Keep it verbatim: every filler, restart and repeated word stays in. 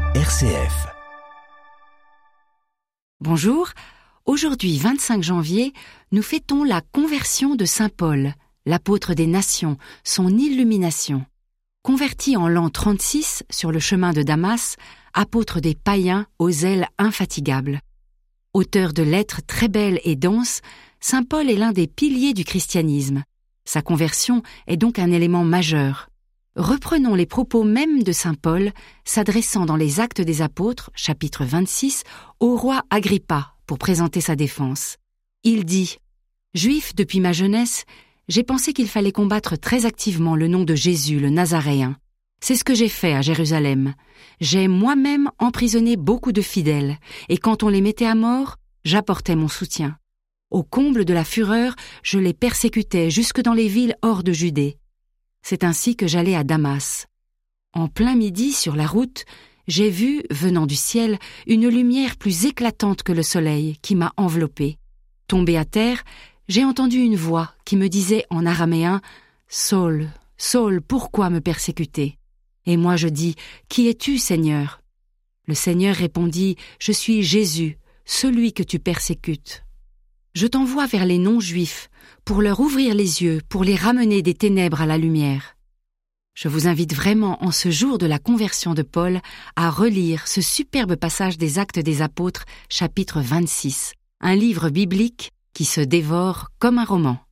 R C F. Bonjour, aujourd'hui vingt-cinq janvier, nous fêtons la conversion de saint Paul, l'apôtre des nations, son illumination. Converti en l'an trente-six sur le chemin de Damas, apôtre des païens au zèle infatigable. Auteur de lettres très belles et denses, saint Paul est l'un des piliers du christianisme. Sa conversion est donc un élément majeur. Reprenons les propos mêmes de saint Paul, s'adressant dans les Actes des Apôtres, chapitre vingt-six, au roi Agrippa pour présenter sa défense. Il dit « Juif depuis ma jeunesse, j'ai pensé qu'il fallait combattre très activement le nom de Jésus, le Nazaréen. C'est ce que j'ai fait à Jérusalem. J'ai moi-même emprisonné beaucoup de fidèles, et quand on les mettait à mort, j'apportais mon soutien. Au comble de la fureur, je les persécutais jusque dans les villes hors de Judée. C'est ainsi que j'allais à Damas. En plein midi, sur la route, j'ai vu, venant du ciel, une lumière plus éclatante que le soleil qui m'a enveloppé. Tombé à terre, j'ai entendu une voix qui me disait en araméen « Saul, Saul, pourquoi me persécuter ?» Et moi je dis « Qui es-tu, Seigneur ?» Le Seigneur répondit « Je suis Jésus, celui que tu persécutes. Je t'envoie vers les non-juifs pour leur ouvrir les yeux, pour les ramener des ténèbres à la lumière. » Je vous invite vraiment en ce jour de la conversion de Paul à relire ce superbe passage des Actes des Apôtres, chapitre vingt-six, un livre biblique qui se dévore comme un roman.